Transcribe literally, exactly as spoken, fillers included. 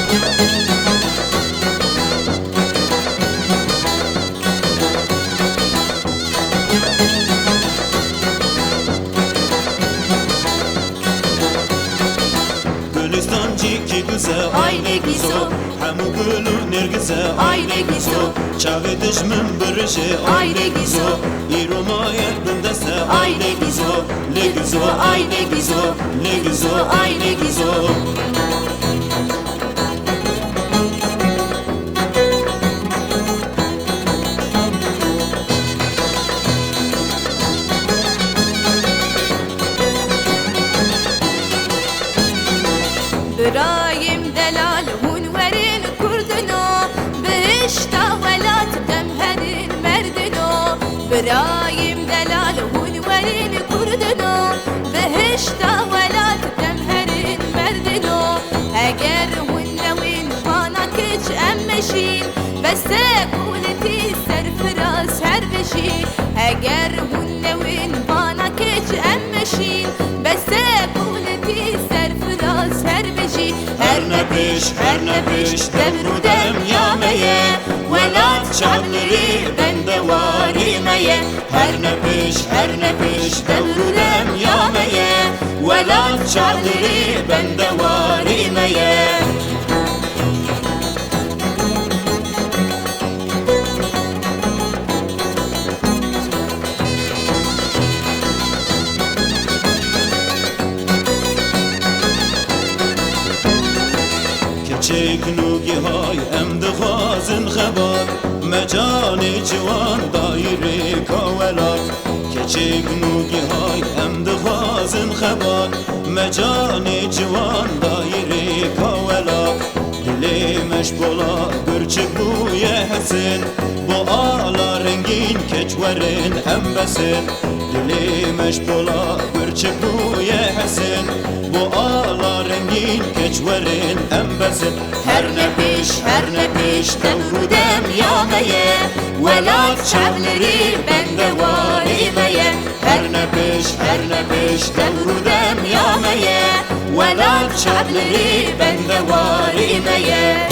Gülistancıki güzel Ay ne güzel. Hemu gülü nergize Ay ne güzel. Çavi düşmün birişi Ay ne güzel. İrumaya gündese Ay ne güzel. Ne güzel Ay ne güzel. Ne güzel Ay ne güzel. برايم دلال هنورين كردنو بهشتا ولات تمهرين مردنو برايم دلال هنورين كردنو بهشتا ولات تمهرين مردنو اگر هنوين بانا كج امشين بس قولتي سرفراز هر بشين اگر هنوين بانا كج امشين بس قولتي سرفراز هر بشي Her ne peş, her ne peş Devru dem yameye Velat şavleri bende varimeye Her ne peş, her ne peş Devru dem yameye Velat şavleri bende varimeye چکنوگی های ام دخوازن خبات مجانی جوان دایره کاولات که چکنوگی های ام دخوازن خبات مجانی جوان دایره کاولات دلی مشبولا گرچه بوی حسن با آلا رنگین کچورن هم بسن دلی مشبولا گرچه بوی حسن با آلا رنگین کچورن هم بسن هر نپیش هر نپیش دورودم یامeye ولات شبleri bende varimeye her nepeş her nepeş durdum yameye velat şableri bende varimeye